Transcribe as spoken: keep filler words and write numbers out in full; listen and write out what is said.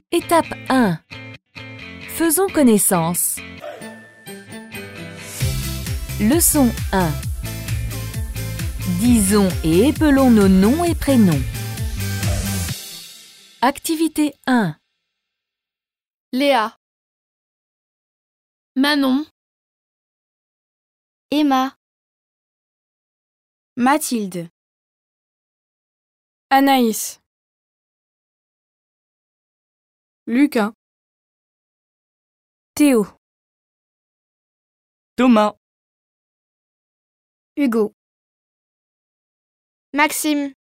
Étape un. Faisons connaissance. Leçon un. Disons et épelons nos noms et prénoms. Activité un. Léa, Manon, Emma, Mathilde, Anaïs, Lucas, Théo, Thomas, Hugo, Maxime,